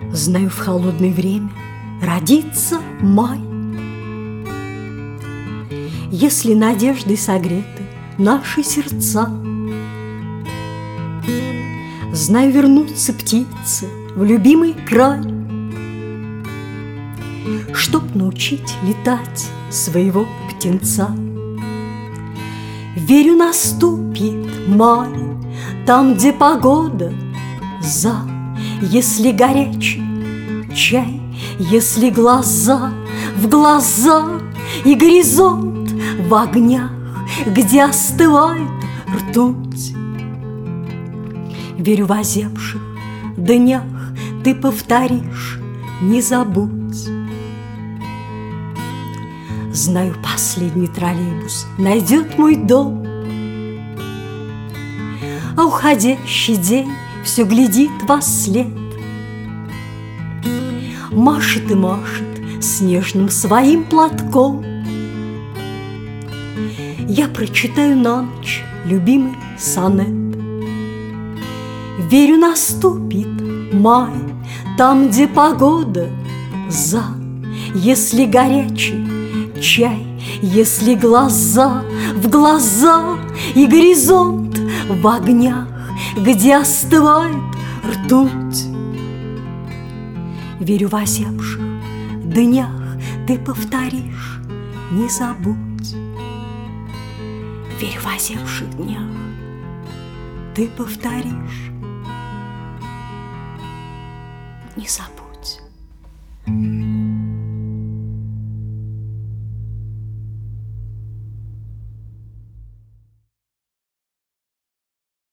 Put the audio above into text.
Знаю, в холодное время родится май. Если надеждой согреты наши сердца, знаю, вернутся птицы в любимый край, чтоб научить летать своего птенца. Верю, наступит май, там, где погода за, если горячий чай, если глаза в глаза и горизонт в огнях, где остывает ртуть. Верю, в озябших днях ты повторишь, не забудь. Знаю, последний троллейбус найдет мой дом, а уходящий день все глядит вослед, машет и машет снежным своим платком. Я прочитаю на ночь любимый сонет. Верю, наступит май, там, где погода за, если горячий чай, если глаза в глаза и горизонт в огнях, где остывает ртуть. Верю, в озябших днях ты повторишь, не забудь. Верю, в озябших днях ты повторишь, не забудь.